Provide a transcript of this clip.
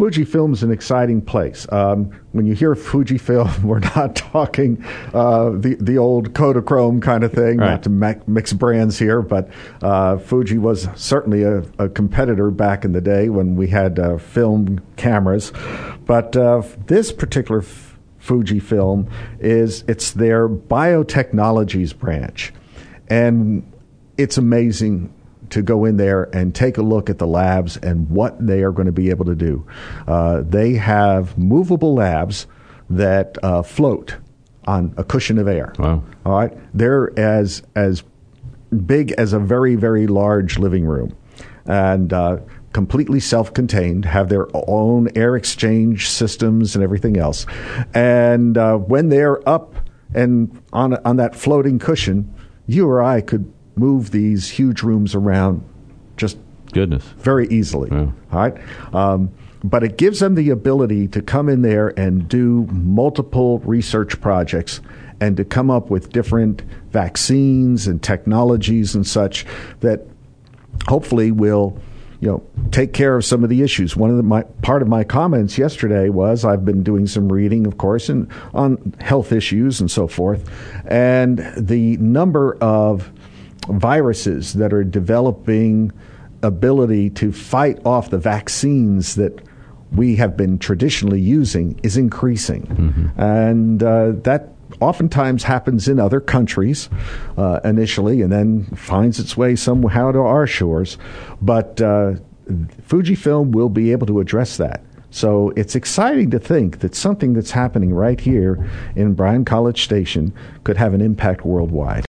Fujifilm's an exciting place. When you hear Fujifilm, we're not talking the old Kodachrome kind of thing, right. Not to mix brands here, but Fuji was certainly a competitor back in the day when we had film cameras. But this particular Fujifilm it's their biotechnologies branch. And it's amazing to go in there and take a look at the labs and what they are going to be able to do. They have movable labs that float on a cushion of air. Wow. All right. They're as big as a very, very large living room. And completely self-contained, have their own air exchange systems and everything else. And when they're up and on that floating cushion, you or I could move these huge rooms around just very easily. Yeah. All right. But it gives them the ability to come in there and do multiple research projects and to come up with different vaccines and technologies and such that hopefully will take care of some of the issues. Part of my comments yesterday was I've been doing some reading, of course, on health issues and so forth, and the number of viruses that are developing ability to fight off the vaccines that we have been traditionally using is increasing. Mm-hmm. And that oftentimes happens in other countries initially and then finds its way somehow to our shores. But Fujifilm will be able to address that. So it's exciting to think that something that's happening right here in Bryan College Station could have an impact worldwide.